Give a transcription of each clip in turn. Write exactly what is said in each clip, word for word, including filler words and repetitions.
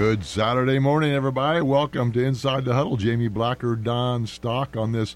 Good Saturday morning, everybody. Welcome to Inside the Huddle. Jamie Blacker, Don Stock on this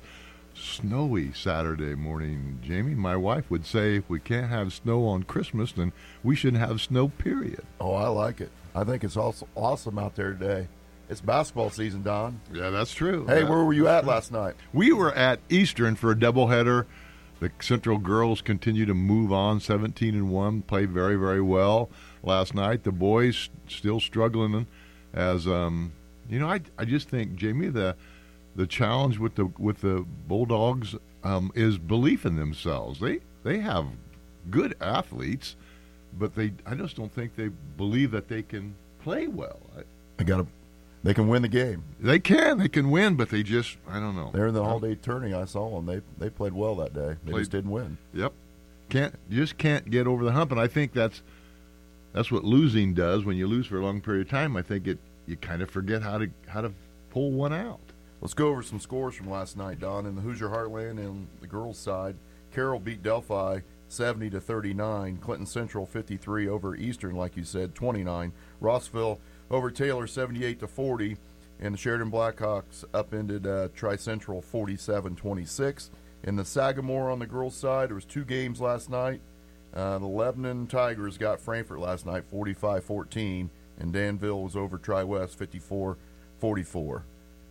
snowy Saturday morning. Jamie, my wife would say if we can't have snow on Christmas, then we shouldn't have snow, period. Oh, I like it. I think it's also awesome out there today. It's basketball season, Don. Yeah, that's true. Hey, that, where were you at last night? We were at Eastern for a doubleheader. The Central girls continue to move on, seventeen and one, played very, very well last night. The boys still struggling as, um, you know, I, I just think, Jamie, the the challenge with the with the Bulldogs um, is belief in themselves. They they have good athletes, but they I just don't think they believe that they can play well. I, I got to. They can win the game. They can. They can win, but they just, I don't know. They're in the all-day tourney. I saw them. They they played well that day. They Played, just didn't win. Yep. Can't you just can't get over the hump, and I think that's that's what losing does. When you lose for a long period of time, I think it you kind of forget how to how to pull one out. Let's go over some scores from last night, Don. In the Hoosier Heartland and the girls' side, Carroll beat Delphi seventy to thirty-nine. Clinton Central fifty-three over Eastern, like you said, twenty-nine. Rossville over Taylor seventy-eight to forty, and the Sheridan Blackhawks upended uh, Tri-Central forty-seven twenty-six. In the Sagamore on the girls' side, there was two games last night. Uh, the Lebanon Tigers got Frankfort last night forty-five fourteen, and Danville was over Tri-West fifty-four forty-four.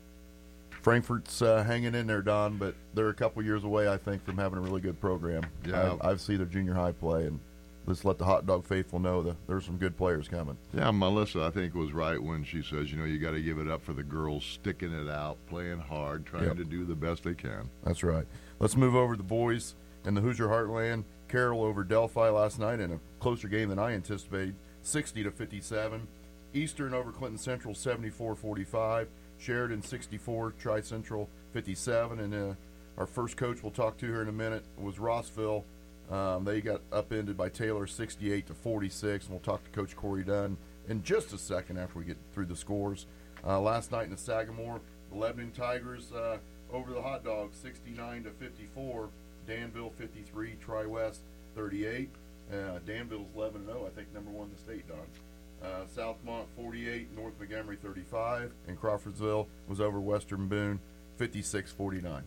Frankfort's uh, hanging in there, Don, but they're a couple years away, I think, from having a really good program. Yeah. I've, I've seen their junior high play, and let's let the hot dog faithful know that there's some good players coming. Yeah, Melissa, I think, was right when she says, you know, you got to give it up for the girls sticking it out, playing hard, trying Yep. to do the best they can. That's right. Let's move over to the boys in the Hoosier Heartland. Carroll over Delphi last night in a closer game than I anticipated, sixty to fifty-seven. Eastern over Clinton Central, seventy-four forty-five. Sheridan sixty-four, Tri-Central fifty-seven. And uh, our first coach we'll talk to here in a minute was Rossville. Um, they got upended by Taylor sixty-eight to forty-six, and we'll talk to Coach Corey Dunn in just a second after we get through the scores. Uh, last night in the Sagamore, the Lebanon Tigers uh, over the Hot Dogs sixty-nine to fifty-four. Danville fifty-three, Tri-West thirty-eight. Uh, Danville's eleven and oh, I think number one in the state, Don. Uh, Southmont forty-eight, North Montgomery thirty-five, and Crawfordsville was over Western Boone fifty-six forty-nine.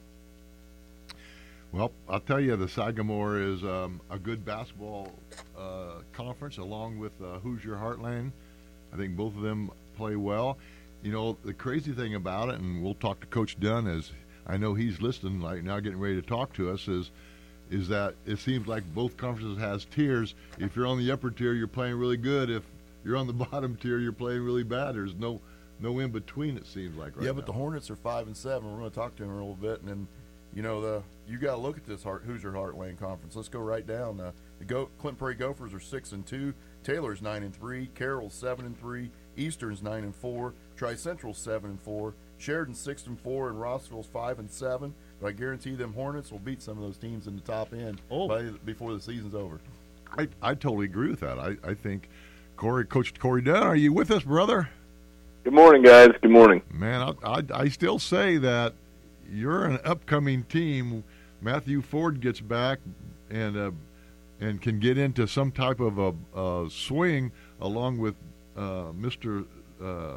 Well, I'll tell you, the Sagamore is um, a good basketball uh, conference along with uh, Hoosier Heartland. I think both of them play well. You know, the crazy thing about it, and we'll talk to Coach Dunn as I know he's listening right now, getting ready to talk to us, is is that it seems like both conferences has tiers. If you're on the upper tier, you're playing really good. If you're on the bottom tier, you're playing really bad. There's no no in between, it seems like right Yeah, now. but the Hornets are five and seven. We're going to talk to them in a little bit, and then you know the you got to look at this Heart, Hoosier Heartland Conference. Let's go right down. Uh, the Go, Clinton Prairie Gophers are six and two. Taylor's nine and three. Carroll's seven and three. Eastern's nine and four. Tri-Central's seven and four. Sheridan's six and four, and Rossville's five and seven. But I guarantee them Hornets will beat some of those teams in the top end Oh. by, before the season's over. I, I totally agree with that. I, I think Corey, Coach Corey Dunn, are you with us, brother? Good morning, guys. Good morning. Man, I, I, I still say that you're an upcoming team. Matthew Ford gets back and uh, and can get into some type of a, a swing along with uh, Mister Uh,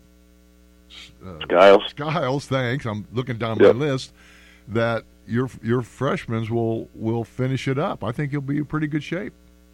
uh, Skiles. Skiles, thanks. I'm looking down Yep. my list. That your your freshmen will will finish it up. I think you'll be in pretty good shape.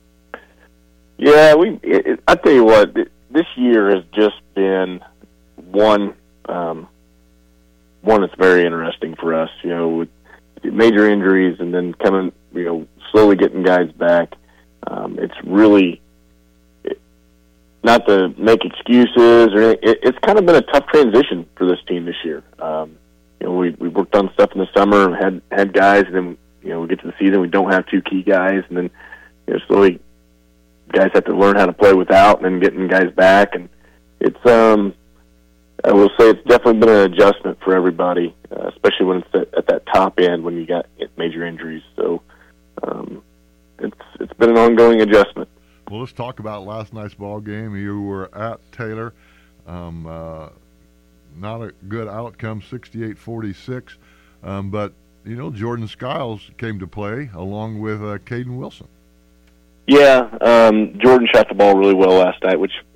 Yeah, we. It, it, I tell you what, th- this year has just been one. Um, one that's very interesting for us. You know, with major injuries and then coming, you know, slowly getting guys back. Um, it's really it, not to make excuses or anything, it, it's kind of been a tough transition for this team this year. Um, you know, we we worked on stuff in the summer and had had guys, and then you know we get to the season, we don't have two key guys, and then you know slowly guys have to learn how to play without, and then getting guys back, and it's um. I will say it's definitely been an adjustment for everybody, uh, especially when it's at, at that top end when you got major injuries. So um, it's it's been an ongoing adjustment. Well, let's talk about last night's ball game. You were at Taylor. Um, uh, not a good outcome, sixty-eight forty-six. Um, but, you know, Jordan Skiles came to play along with uh, Caden Wilson. Yeah, um, Jordan shot the ball really well last night, which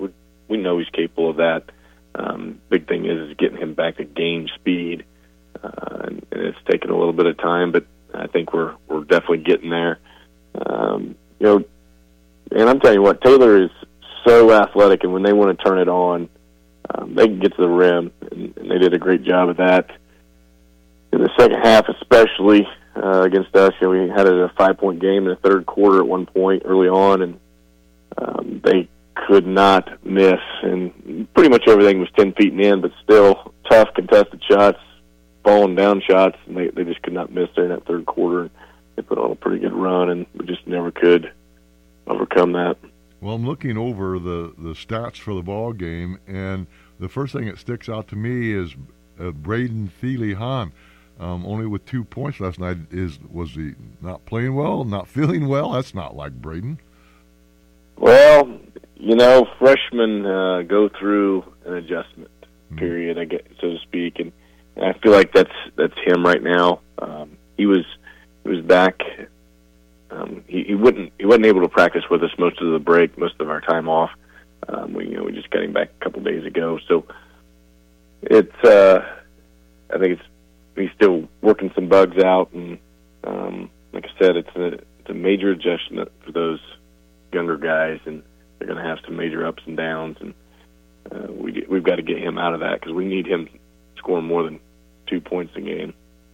we know he's capable of that. Um, big thing is, is getting him back to game speed, uh, and, and it's taken a little bit of time, but I think we're we're definitely getting there. Um, you know, and I'm telling you what, Taylor is so athletic, and when they want to turn it on, um, they can get to the rim, and, and they did a great job of that in the second half, especially uh, against us. You know, we had a five-point game in the third quarter at one point early on, and um, they could not miss, and pretty much everything was ten feet and in, but still tough contested shots, falling down shots, and they, they just could not miss there in that third quarter. They put on a pretty good run, and we just never could overcome that. Well, I'm looking over the, the stats for the ball game, and the first thing that sticks out to me is uh, Braden Thiele Hahn, um, only with two points last night. Is was he not playing well, not feeling well? That's not like Braden. Well, you know, freshmen uh, go through an adjustment period, I guess, so to speak, and, and I feel like that's that's him right now. Um, he was he was back. Um, he, he wouldn't he wasn't able to practice with us most of the break, most of our time off. Um, we you know we just got him back a couple days ago, so it's uh, I think it's he's still working some bugs out, and um, like I said, it's a it's a major adjustment for those younger guys, and they're going to have some major ups and downs, and uh, we we've got to get him out of that because we need him scoring more than two points a game.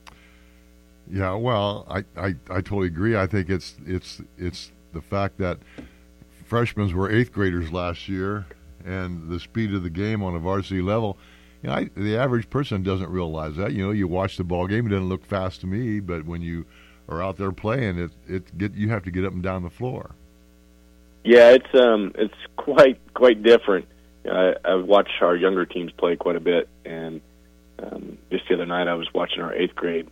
Yeah, well, I, I, I totally agree. I think it's it's it's the fact that freshmen were eighth graders last year, and the speed of the game on a varsity level. You know, I, the average person doesn't realize that. You know, you watch the ball game; it doesn't look fast to me, but when you are out there playing, it it get you have to get up and down the floor. Yeah, it's um it's quite quite different. I, I watch our younger teams play quite a bit, and um, just the other night I was watching our eighth grade.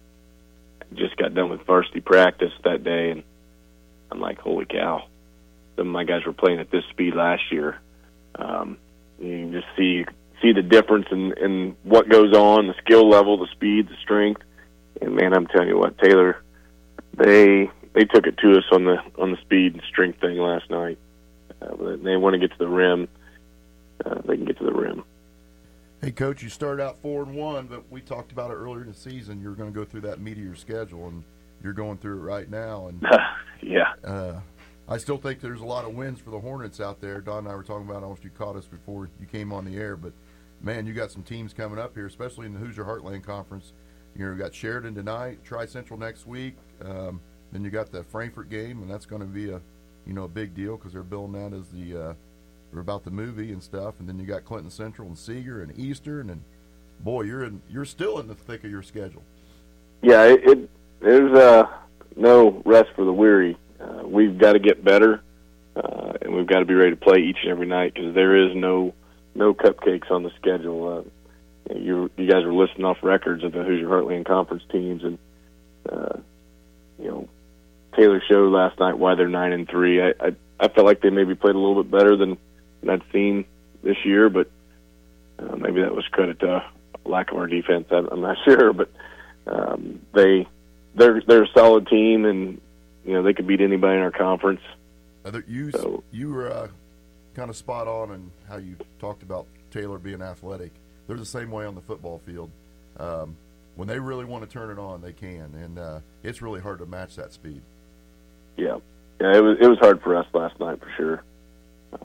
Just got done with varsity practice that day, and I'm like, holy cow. Some of my guys were playing at this speed last year. Um, you can just see see the difference in, in what goes on, the skill level, the speed, the strength. And, man, I'm telling you what, Taylor, they they took it to us on the on the speed and strength thing last night. Uh, they want to get to the rim. Uh, they can get to the rim. Hey, Coach, you started out four and one, but we talked about it earlier in the season. You're going to go through that meat of your schedule, and you're going through it right now. And yeah, uh, I still think there's a lot of wins for the Hornets out there. Don and I were talking about. Almost you caught us before you came on the air, but man, you got some teams coming up here, especially in the Hoosier Heartland Conference. You know, we got Sheridan tonight, Tri Central next week. Um, then you got the Frankfort game, and that's going to be a you know a big deal because they're billing that as the uh, Or about the movie and stuff, and then you got Clinton Central and Seeger and Eastern, and boy, you're in, you're still in the thick of your schedule. Yeah, it, it there's uh, no rest for the weary. Uh, we've got to get better, uh, and we've got to be ready to play each and every night because there is no no cupcakes on the schedule. Uh, you you guys are listing off records of the Hoosier Heartland Conference teams, and uh, you know Taylor showed last night why they're nine and three. I, I I felt like they maybe played a little bit better than I'd seen this year, but uh, maybe that was credit to lack of our defense. I'm not sure, but um, they they're they're a solid team, and you know they could beat anybody in our conference. Uh, you so, you were uh, kind of spot on in how you talked about Taylor being athletic. They're the same way on the football field. Um, when they really want to turn it on, they can, and uh, it's really hard to match that speed. Yeah, yeah, it was it was hard for us last night for sure. Uh,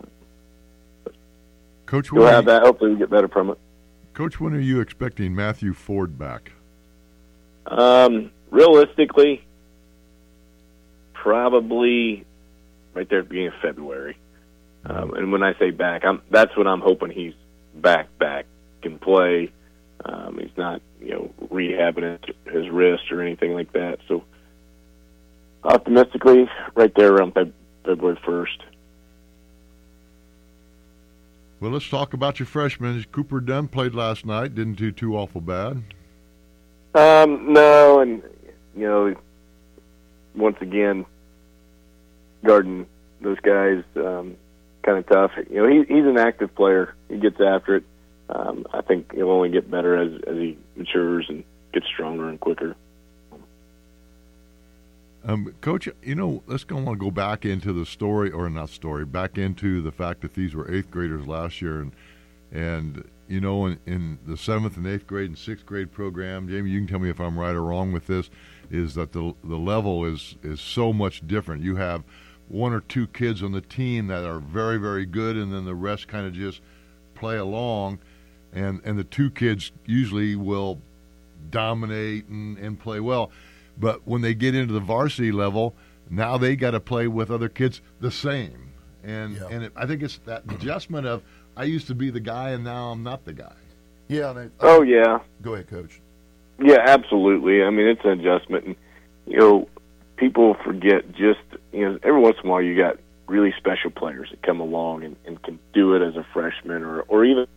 Coach, we'll have that. Hopefully, we get better from it. Coach, when are you expecting Matthew Ford back? Um, realistically, probably right there at the beginning of February. Um, and when I say back, I'm, that's when I'm hoping he's back, back, can play. Um, he's not, you know, rehabbing his, his wrist or anything like that. So, optimistically, right there around Feb- February first. Well, let's talk about your freshmen. Cooper Dunn played last night. Didn't do too awful bad. Um, no, and, you know, once again, guarding those guys, um, kind of tough. You know, he, he's an active player. He gets after it. Um, I think he'll only get better as, as he matures and gets stronger and quicker. Um, Coach, you know, let's go want to go back into the story, or not story, back into the fact that these were eighth graders last year, and and you know, in, in the seventh and eighth grade and sixth grade program, Jamie, you can tell me if I'm right or wrong with this, is that the the level is is so much different. You have one or two kids on the team that are very, very good, and then the rest kind of just play along, and and the two kids usually will dominate and, and play well. But when they get into the varsity level, now they got to play with other kids the same. And yeah. and it, I think it's that adjustment of, I used to be the guy and now I'm not the guy. Yeah. They, oh, yeah. Go ahead, Coach. Yeah, absolutely. I mean, it's an adjustment. And, you know, people forget just, you know, every once in a while you got really special players that come along and, and can do it as a freshman, or, or even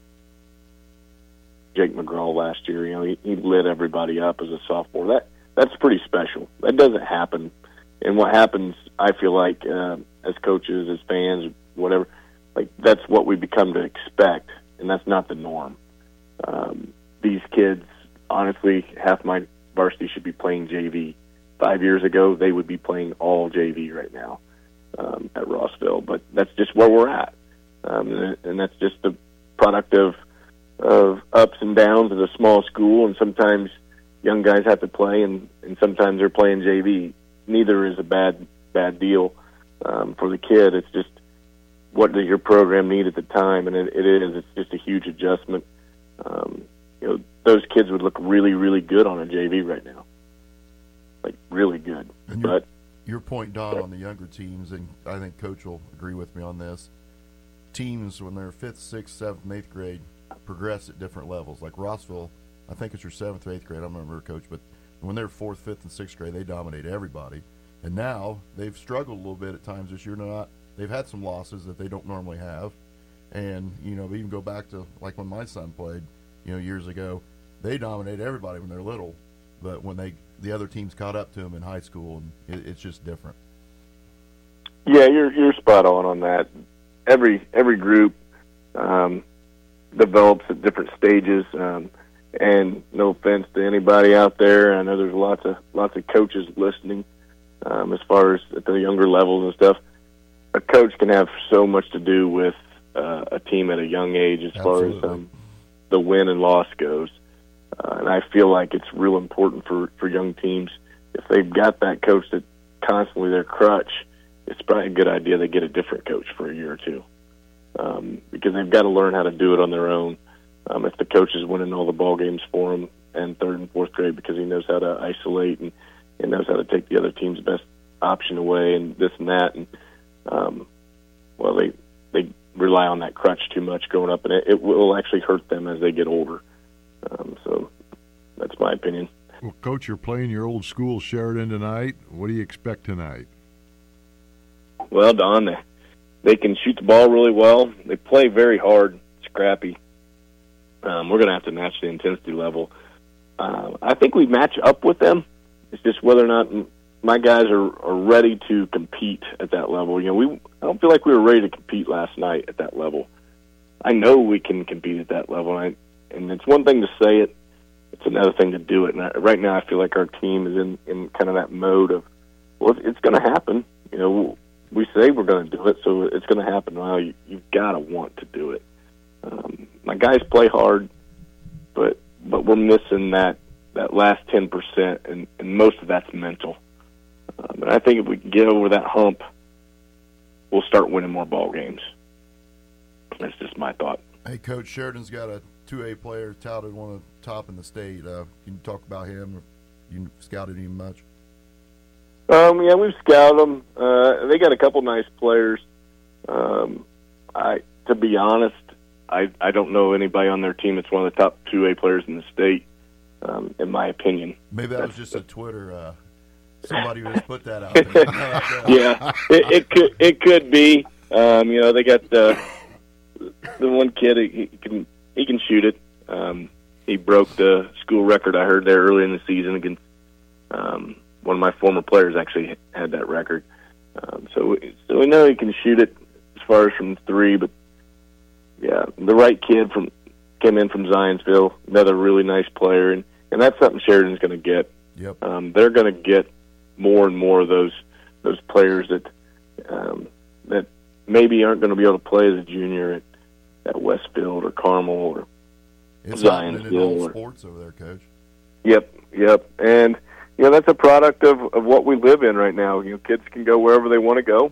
Jake McGraw last year. You know, he, he lit everybody up as a sophomore. That That's pretty special. That doesn't happen. And what happens, I feel like, uh, as coaches, as fans, whatever, like that's what we become to expect, and that's not the norm. Um, these kids, honestly, half my varsity should be playing J V. Five years ago, they would be playing all J V right now um, at Rossville. But that's just where we're at, um, and that's just the product of of ups and downs of a small school, and sometimes young guys have to play, and, and sometimes they're playing J V. Neither is a bad bad deal um, for the kid. It's just, what does your program need at the time? And it, it is. It's just a huge adjustment. Um, you know, those kids would look really, really good on a J V right now, like really good. And but your, your point, Don, on the younger teams, and I think Coach will agree with me on this. Teams when they're fifth, sixth, seventh, and eighth grade progress at different levels. Like Rossville, I think it's your seventh or eighth grade. I don't remember, Coach, but when they're fourth, fifth, and sixth grade, they dominate everybody. And now they've struggled a little bit at times this year. Not they've had some losses that they don't normally have, and you know, even go back to like when my son played, you know, years ago, they dominate everybody when they're little, but when they the other teams caught up to them in high school, and it, it's just different. Yeah, you're you're spot on on that. Every every group um, develops at different stages. Um, And no offense to anybody out there, I know there's lots of lots of coaches listening. Um, as far as at the younger levels and stuff, a coach can have so much to do with uh, a team at a young age, as Absolutely. far as um, the win and loss goes. Uh, and I feel like it's real important for for young teams, if they've got that coach that constantly their crutch, it's probably a good idea they get a different coach for a year or two, um, because they've got to learn how to do it on their own. Um, if the coach is winning all the ball games for them in third and fourth grade, because he knows how to isolate and, and knows how to take the other team's best option away and this and that, and um, well, they they rely on that crutch too much growing up, and it, it will actually hurt them as they get older. Um, so that's my opinion. Well, Coach, you're playing your old school Sheridan tonight. What do you expect tonight? Well, Don, they, they can shoot the ball really well. They play very hard, scrappy. Um, we're going to have to match the intensity level. Uh, I think we match up with them. It's just whether or not my guys are, are ready to compete at that level. You know, we I don't feel like we were ready to compete last night at that level. I know we can compete at that level, and, I, and it's one thing to say it. It's another thing to do it. And I, right now, I feel like our team is in, in kind of that mode of, well, it's going to happen. You know, we say we're going to do it, so it's going to happen. Well, you, you've got to want to do it. Um, my guys play hard, but but we're missing that, that last ten percent, and, and most of that's mental. Um, and I think if we can get over that hump, we'll start winning more ball games. That's just my thought. Hey, Coach, Sheridan's got a two A player touted one of the top in the state. Uh, can you talk about him? You scouted him much? Um, yeah, we've scouted them. Uh, they got a couple nice players. Um, I, to be honest, I, I don't know anybody on their team that's one of the top two A players in the state, um, in my opinion. Maybe that that's, was just a Twitter, uh, somebody who just put that out there. Yeah, it, it could it could be. Um, you know, they got the the one kid, he, he can he can shoot it. Um, he broke the school record I heard there early in the season against um, one of my former players. Actually had that record, um, so so we know he can shoot it as far as from three, but. Yeah, the right kid from came in from Zionsville, another really nice player, and, and that's something Sheridan's going to get. Yep. Um, they're going to get more and more of those those players that um, that maybe aren't going to be able to play as a junior at, at Westfield or Carmel or it's happening in all or, sports over there, Coach. Yep, yep, and you know that's a product of, of what we live in right now. You know, kids can go wherever they want to go,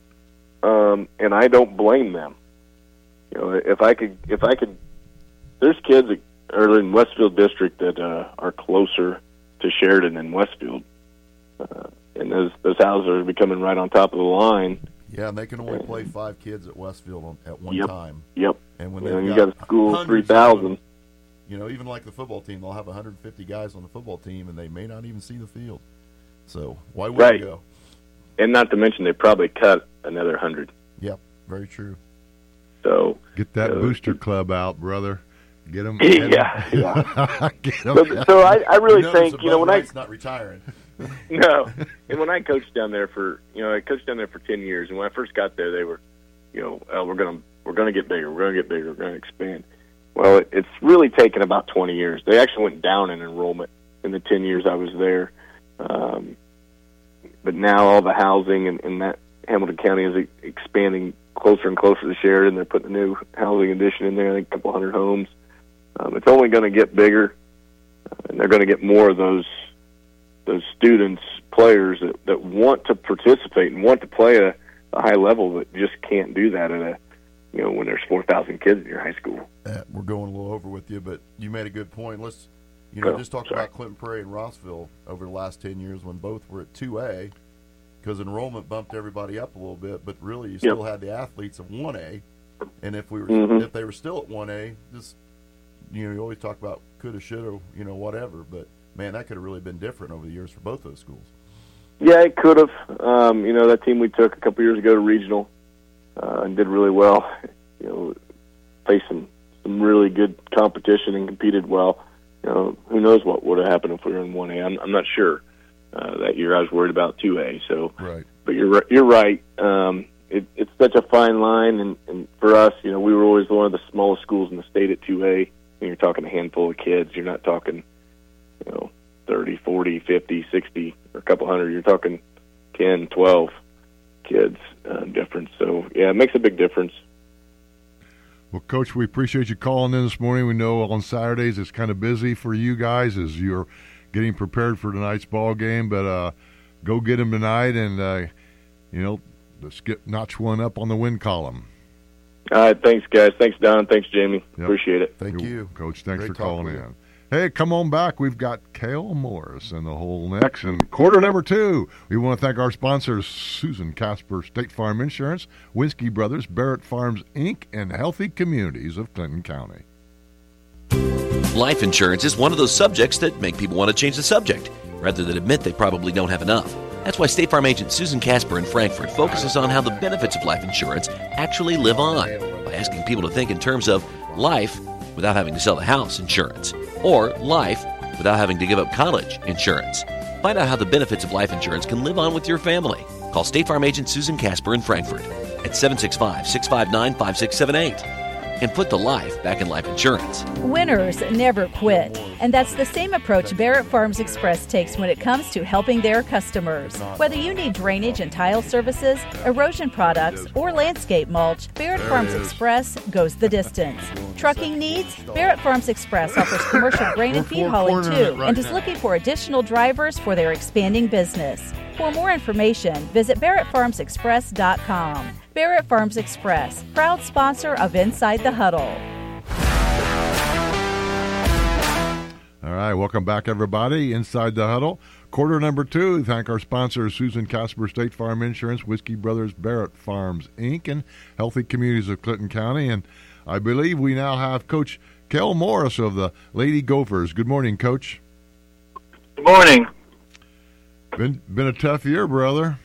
um, and I don't blame them. You know, if I could, if I could, there's kids that are in Westfield District that uh, are closer to Sheridan than Westfield, uh, and those those houses are becoming right on top of the line. Yeah, and they can only play five kids at Westfield on, at one yep, time. Yep. And when you, know, they've you got, got a school of three thousand. You know, even like the football team, they'll have one hundred fifty guys on the football team, and they may not even see the field. So why would right. they go? And not to mention, they probably cut another one hundred. Yep, very true. So get that uh, booster club out, brother. Get them. Yeah, yeah. Get 'em so, so I, I really you think, you know, when I not retiring. no, and when I coached down there for, you know, I coached down there for ten years, and when I first got there, they were, you know, oh, we're gonna we're gonna get bigger, we're gonna get bigger, we're gonna expand. Well, it, it's really taken about twenty years. They actually went down in enrollment in the ten years I was there, um, but now all the housing and, and that Hamilton County is expanding closer and closer to Sheridan. They're putting a new housing addition in there, I think a couple hundred homes. Um, it's only going to get bigger, uh, and they're going to get more of those those students, players that, that want to participate and want to play at a, a high level, but just can't do that at a, you know, when there's four thousand kids in your high school. Uh, we're going a little over with you, but you made a good point. Let's, you know, oh, just talk sorry. about Clinton Prairie and Rossville over the last ten years when both were at two A, because enrollment bumped everybody up a little bit, but really you still yep. had the athletes of one A, and if we were, mm-hmm. if they were still at one A, just, you know, you always talk about coulda, shoulda, you know, whatever, but man, that could have really been different over the years for both those schools. Yeah, it could have. Um, you know, that team we took a couple years ago to regional uh, and did really well. You know, faced some, some really good competition and competed well. You know, who knows what would have happened if we were in one A? I'm, I'm not sure. Uh, that year I was worried about two A. So, right. But you're you're right. Um, it, it's such a fine line, and, and for us, you know, we were always one of the smallest schools in the state at two A. And you're talking a handful of kids. You're not talking, you know, thirty, forty, fifty, sixty, or a couple hundred. You're talking ten, twelve kids uh, difference. So, yeah, it makes a big difference. Well, Coach, we appreciate you calling in this morning. We know on Saturdays it's kind of busy for you guys as you're getting prepared for tonight's ball game, but uh, go get them tonight and, uh, you know, let's get notch one up on the win column. All right, thanks, guys. Thanks, Don. Thanks, Jamie. Yep. Appreciate it. Thank You're, you. Coach. Thanks Great for calling with in. you. Hey, come on back. We've got Cale Morris in the hole next. And quarter number two, we want to thank our sponsors, Susan Casper, State Farm Insurance, Whiskey Brothers, Barrett Farms, Incorporated, and Healthy Communities of Clinton County. Life insurance is one of those subjects that make people want to change the subject, rather than admit they probably don't have enough. That's why State Farm agent Susan Casper in Frankfort focuses on how the benefits of life insurance actually live on, by asking people to think in terms of life without having to sell the house insurance, or life without having to give up college insurance. Find out how the benefits of life insurance can live on with your family. Call State Farm agent Susan Casper in Frankfort at seven six five, six five nine, five six seven eight. And put the life back in life insurance. Winners never quit. And that's the same approach Barrett Farms Express takes when it comes to helping their customers. Whether you need drainage and tile services, erosion products, or landscape mulch, Barrett Farms Express goes the distance. Trucking needs? Barrett Farms Express offers commercial grain and feed hauling too, and is looking for additional drivers for their expanding business. For more information, visit barrett farms express dot com. Barrett Farms Express, proud sponsor of Inside the Huddle. All right, welcome back, everybody. Inside the Huddle. Quarter number two, thank our sponsors, Susan Casper, State Farm Insurance, Whiskey Brothers, Barrett Farms, Incorporated, and Healthy Communities of Clinton County. And I believe we now have Coach Cale Morris of the Lady Gophers. Good morning, Coach. Good morning. Been been a tough year, brother.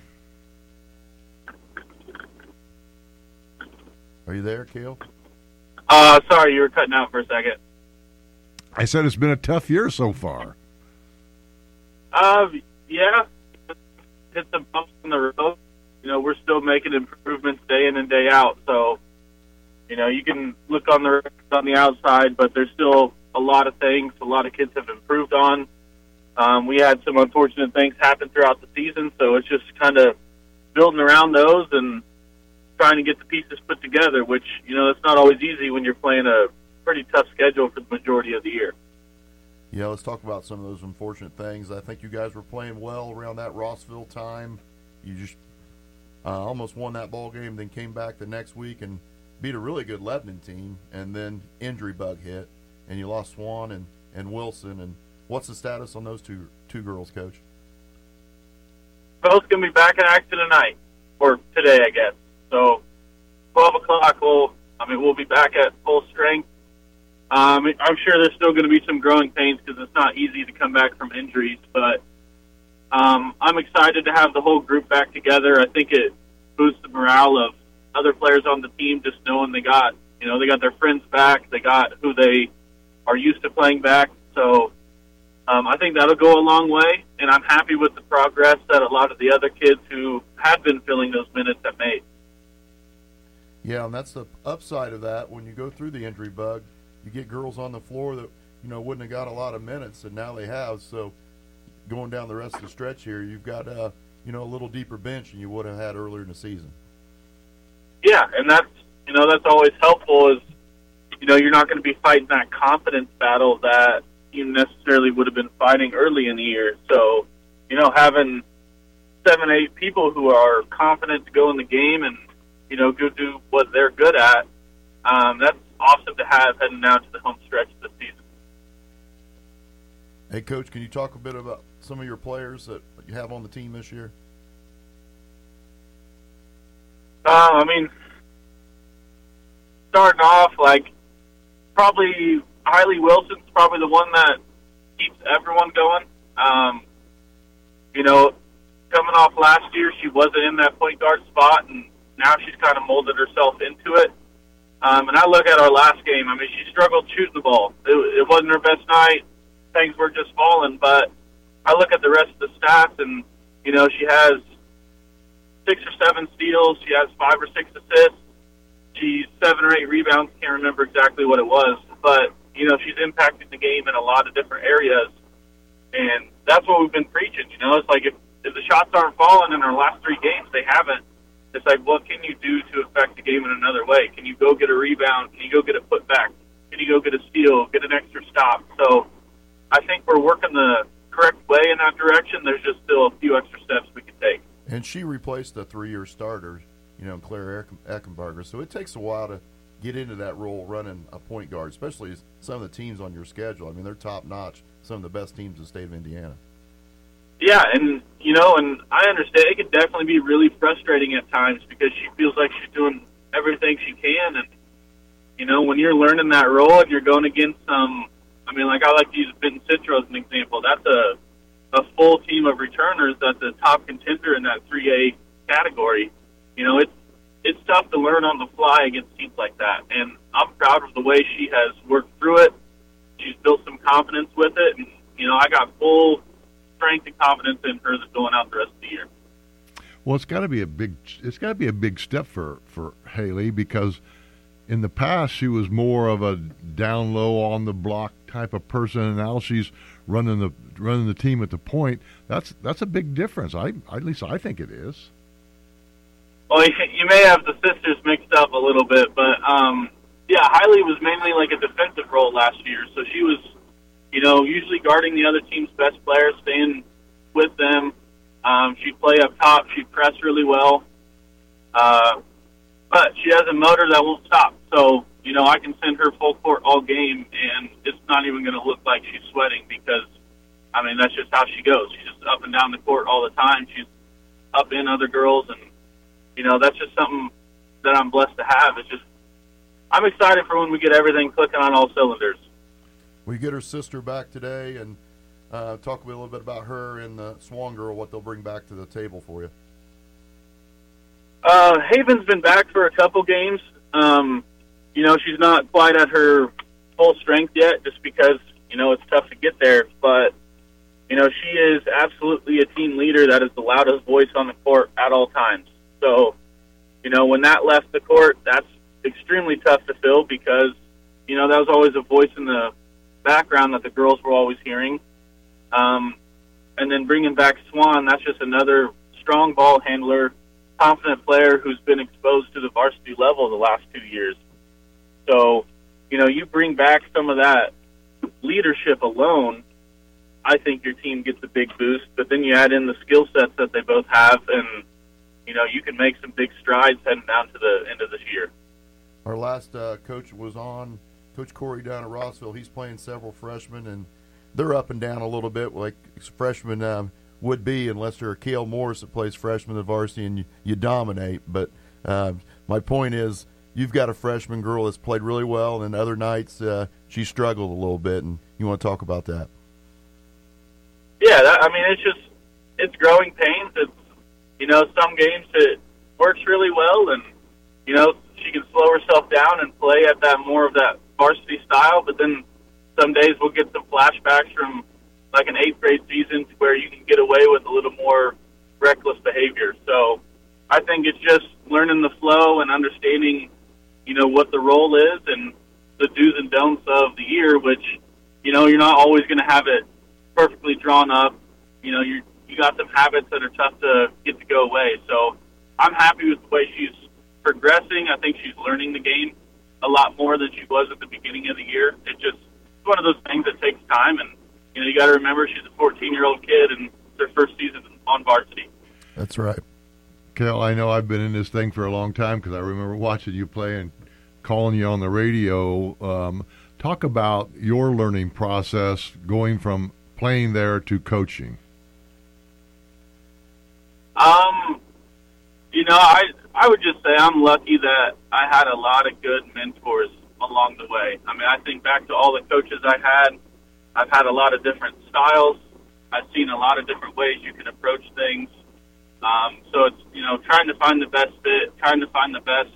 Are you there, Cale? Uh, sorry, you were cutting out for a second. I said it's been a tough year so far. Uh, yeah, hit some bumps in the road. You know, we're still making improvements day in and day out. So, you know, you can look on the on the outside, but there's still a lot of things a lot of kids have improved on. Um, we had some unfortunate things happen throughout the season, so it's just kind of building around those and trying to get the pieces put together, which, you know, it's not always easy when you're playing a pretty tough schedule for the majority of the year. Yeah, let's talk about some of those unfortunate things. I think you guys were playing well around that Rossville time. You just uh, almost won that ball game, then came back the next week and beat a really good Lebanon team, and then injury bug hit, and you lost Swan and, and Wilson. And what's the status on those two two girls, Coach? Both going to be back in action tonight, or today, I guess. So twelve o'clock, we'll, I mean, we'll be back at full strength. Um, I'm sure there's still going to be some growing pains because it's not easy to come back from injuries, but um, I'm excited to have the whole group back together. I think it boosts the morale of other players on the team just knowing they got, you know, they got their friends back, they got who they are used to playing back. So um, I think that'll go a long way, and I'm happy with the progress that a lot of the other kids who had been filling those minutes have made. Yeah, and that's the upside of that. When you go through the injury bug, you get girls on the floor that, you know, wouldn't have got a lot of minutes, and now they have. So going down the rest of the stretch here, you've got, uh, you know, a little deeper bench than you would have had earlier in the season. Yeah, and that's, you know, that's always helpful is, you know, you're not going to be fighting that confidence battle that you necessarily would have been fighting early in the year. So, you know, having seven, eight people who are confident to go in the game and, you know, go do what they're good at, um, that's awesome to have heading down to the home stretch of the season. Hey, Coach, can you talk a bit about some of your players that you have on the team this year? Uh, I mean, starting off, like, probably Hailey Wilson's probably the one that keeps everyone going. Um, you know, coming off last year, she wasn't in that point guard spot, and now she's kind of molded herself into it. Um, and I look at our last game, I mean, she struggled shooting the ball. It, it wasn't her best night. Things were just falling. But I look at the rest of the stats, and, you know, she has six or seven steals. She has five or six assists. She's seven or eight rebounds. Can't remember exactly what it was. But, you know, she's impacting the game in a lot of different areas. And that's what we've been preaching. You know, it's like if, if the shots aren't falling in our last three games, they haven't. It's like, what can you do to affect the game in another way? Can you go get a rebound? Can you go get a putback? Can you go get a steal, get an extra stop? So I think we're working the correct way in that direction. There's just still a few extra steps we can take. And she replaced a three-year starter, you know, Claire Eckenbarger. So it takes a while to get into that role running a point guard, especially some of the teams on your schedule. I mean, they're top-notch, some of the best teams in the state of Indiana. Yeah, and, you know, and I understand it can definitely be really frustrating at times because she feels like she's doing everything she can. And, you know, when you're learning that role and you're going against some, I mean, like I like to use Benton Citro as an example. That's a, a full team of returners that's a top contender in that three A category. You know, it's, it's tough to learn on the fly against teams like that. And I'm proud of the way she has worked through it. She's built some confidence with it. And, you know, I got full strength and confidence in her that's going out the rest of the year. Well, it's got to be a big. It's got to be a big step for for Hailey because in the past she was more of a down low on the block type of person, and now she's running the running the team at the point. That's that's a big difference. I at least I think it is. Well, you may have the sisters mixed up a little bit, but um, yeah, Hailey was mainly like a defensive role last year, so she was, you know, usually guarding the other team's best players, staying with them. Um, she'd play up top. She'd press really well. Uh, but she has a motor that won't stop. So, you know, I can send her full court all game, and it's not even going to look like she's sweating because, I mean, that's just how she goes. She's just up and down the court all the time. She's up in other girls, and, you know, that's just something that I'm blessed to have. It's just, I'm excited for when we get everything clicking on all cylinders. We get her sister back today and uh, talk a little bit about her and the Swan Girl, what they'll bring back to the table for you. Uh, Haven's been back for a couple games. Um, you know, she's not quite at her full strength yet just because, you know, it's tough to get there. But, you know, she is absolutely a team leader that is the loudest voice on the court at all times. So, you know, when that left the court, that's extremely tough to fill because, you know, that was always a voice in the background that the girls were always hearing. Um, and then bringing back Swan, that's just another strong ball handler, confident player who's been exposed to the varsity level the last two years. So, you know, you bring back some of that leadership alone, I think your team gets a big boost. But then you add in the skill sets that they both have, and, you know, you can make some big strides heading down to the end of this year. Our last uh, coach was on, Coach Corey down at Rossville. He's playing several freshmen, and they're up and down a little bit like freshmen um, would be, unless they're a Kale Morris that plays freshman at varsity and you, you dominate. But uh, my point is, you've got a freshman girl that's played really well, and other nights uh, she struggled a little bit, and you want to talk about that? Yeah, that, I mean, it's just, it's growing pains. It's, you know, some games it works really well, and, you know, she can slow herself down and play at that more of that varsity style, but then some days we'll get some flashbacks from like an eighth grade season to where you can get away with a little more reckless behavior. So I think it's just learning the flow and understanding, you know, what the role is and the do's and don'ts of the year, which, you know, you're not always going to have it perfectly drawn up. You know, you you got some habits that are tough to get to go away. So I'm happy with the way she's progressing. I think she's learning the game a lot more than she was at the beginning of the year. It's just it's one of those things that takes time, and, you know, you got to remember she's a fourteen-year-old kid, and it's her first season on varsity. That's right. Kel, I know I've been in this thing for a long time because I remember watching you play and calling you on the radio. Um, talk about your learning process going from playing there to coaching. Um, you know, I I would just say I'm lucky that I had a lot of good mentors along the way. I mean, I think back to all the coaches I had. I've had a lot of different styles. I've seen a lot of different ways you can approach things. Um, so it's, you know, trying to find the best fit, trying to find the best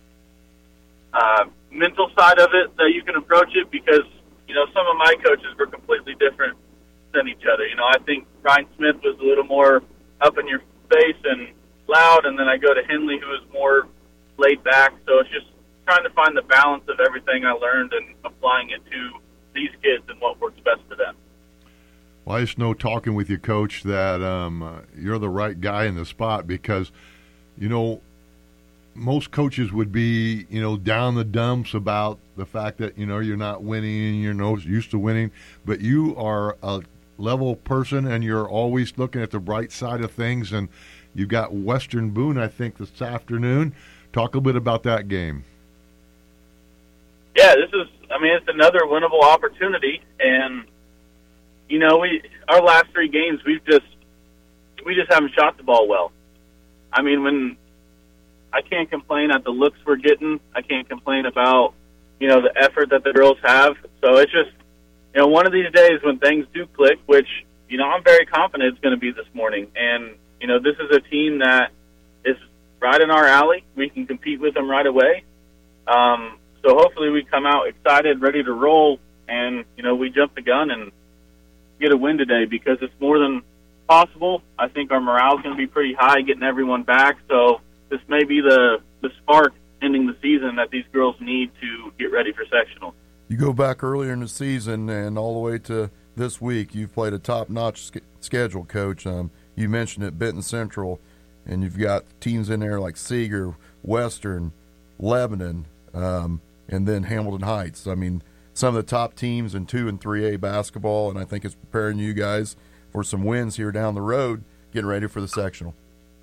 uh, mental side of it that you can approach it, because, you know, some of my coaches were completely different than each other. You know, I think Ryan Smith was a little more up in your face and loud, and then I go to Henley, who is more laid back. So it's just trying to find the balance of everything I learned and applying it to these kids and what works best for them. Well, I just know, talking with you, Coach, that um, uh, you're the right guy in the spot, because, you know, most coaches would be, you know, down the dumps about the fact that, you know, you're not winning and you're not used to winning, but you are a level person and you're always looking at the bright side of things. And you've got Western Boone, I think, this afternoon. Talk a little bit about that game. Yeah, this is, I mean, it's another winnable opportunity, and, you know, we our last three games, we've just we just haven't shot the ball well. I mean, when I can't complain at the looks we're getting, I can't complain about, you know, the effort that the girls have. So it's just, you know, one of these days when things do click, which, you know, I'm very confident it's going to be this morning. And, you know, this is a team that is right in our alley. We can compete with them right away. Um, so hopefully we come out excited, ready to roll, and, you know, we jump the gun and get a win today, because it's more than possible. I think our morale is going to be pretty high, getting everyone back. So this may be the, the spark ending the season that these girls need to get ready for sectional. You go back earlier in the season and all the way to this week, you've played a top-notch sk- schedule, Coach. Um, you mentioned it, Benton Central, and you've got teams in there like Seeger, Western, Lebanon, um, and then Hamilton Heights. I mean, some of the top teams in two and three A basketball, and I think it's preparing you guys for some wins here down the road, getting ready for the sectional.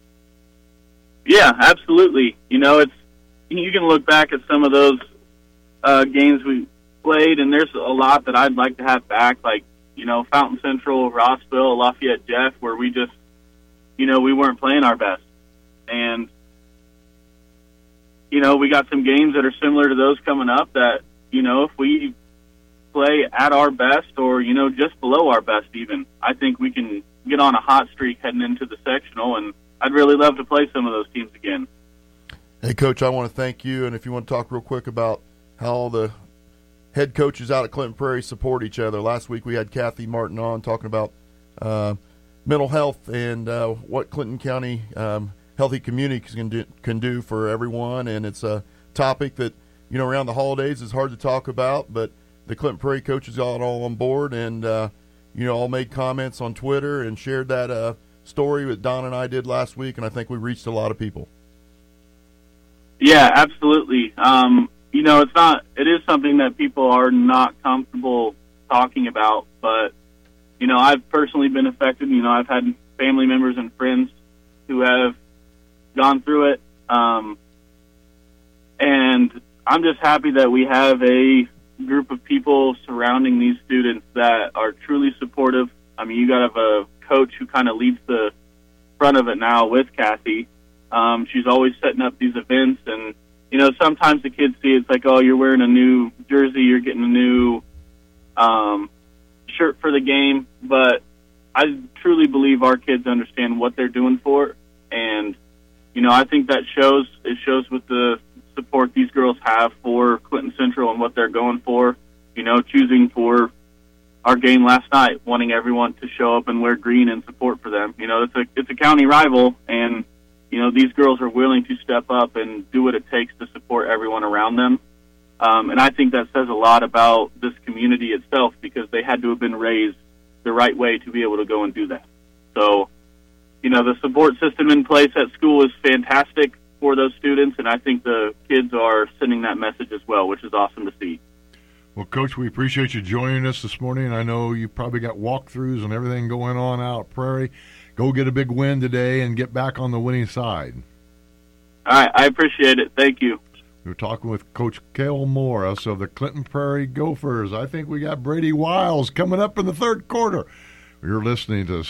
Yeah, absolutely. You know, it's you can look back at some of those uh, games we played, and there's a lot that I'd like to have back, like, you know, Fountain Central, Rossville, Lafayette Jeff, where we just, you know, we weren't playing our best. And, you know, we got some games that are similar to those coming up that, you know, if we play at our best, or, you know, just below our best even, I think we can get on a hot streak heading into the sectional, and I'd really love to play some of those teams again. Hey, Coach, I want to thank you, and if you want to talk real quick about how all the head coaches out at Clinton Prairie support each other. Last week we had Kathy Martin on talking about uh, mental health and uh, what Clinton County um, Healthy Communities can do, can do for everyone, and it's a topic that, you know, around the holidays is hard to talk about, but the Clinton Prairie coaches got all on board, and uh, you know, all made comments on Twitter and shared that uh, story that Don and I did last week, and I think we reached a lot of people. Yeah, absolutely. Um, you know, it's not. It is something that people are not comfortable talking about, but you know, I've personally been affected. You know, I've had family members and friends who have gone through it, um, and I'm just happy that we have a group of people surrounding these students that are truly supportive. I mean, you got to have a coach who kind of leads the front of it now with Kathy. Um, she's always setting up these events, and you know, sometimes the kids see it's like, oh, you're wearing a new jersey, you're getting a new um, shirt for the game, but I truly believe our kids understand what they're doing for it, and you know, I think that shows. It shows with the support these girls have for Clinton Central and what they're going for. You know, choosing for our game last night, wanting everyone to show up and wear green in support for them. You know, it's a it's a county rival, and you know, these girls are willing to step up and do what it takes to support everyone around them. Um, and I think that says a lot about this community itself, because they had to have been raised the right way to be able to go and do that. So, you know, the support system in place at school is fantastic for those students, and I think the kids are sending that message as well, which is awesome to see. Well, Coach, we appreciate you joining us this morning. I know you probably got walkthroughs and everything going on out at Prairie. Go get a big win today and get back on the winning side. All right, I appreciate it. Thank you. We were talking with Coach Cale Morris of the Clinton Prairie Gophers. I think we got Brady Wiles coming up in the third quarter. You're listening to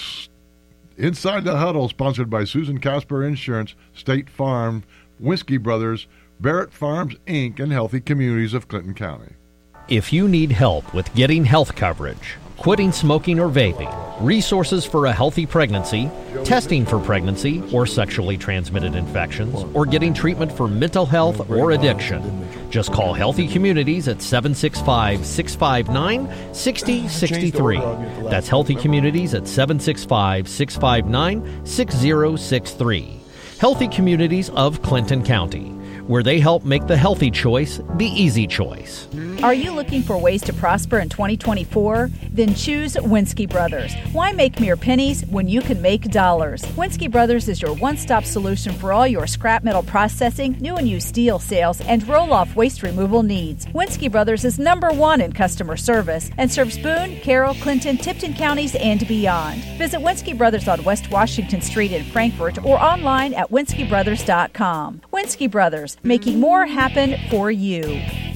Inside the Huddle, sponsored by Susan Casper Insurance, State Farm, Whiskey Brothers, Barrett Farms, Incorporated, and Healthy Communities of Clinton County. If you need help with getting health coverage, quitting smoking or vaping, resources for a healthy pregnancy, testing for pregnancy or sexually transmitted infections, or getting treatment for mental health or addiction, just call Healthy Communities at seven six five, six five nine, six zero six three. That's Healthy Communities at seven six five, six five nine, six zero six three. Healthy Communities of Clinton County, where they help make the healthy choice the easy choice. Are you looking for ways to prosper in twenty twenty-four? Then choose Winsky Brothers. Why make mere pennies when you can make dollars? Winsky Brothers is your one-stop solution for all your scrap metal processing, new and used steel sales, and roll-off waste removal needs. Winsky Brothers is number one in customer service and serves Boone, Carroll, Clinton, Tipton counties, and beyond. Visit Winsky Brothers on West Washington Street in Frankfort or online at winsky brothers dot com. Winsky Brothers, making more happen for you.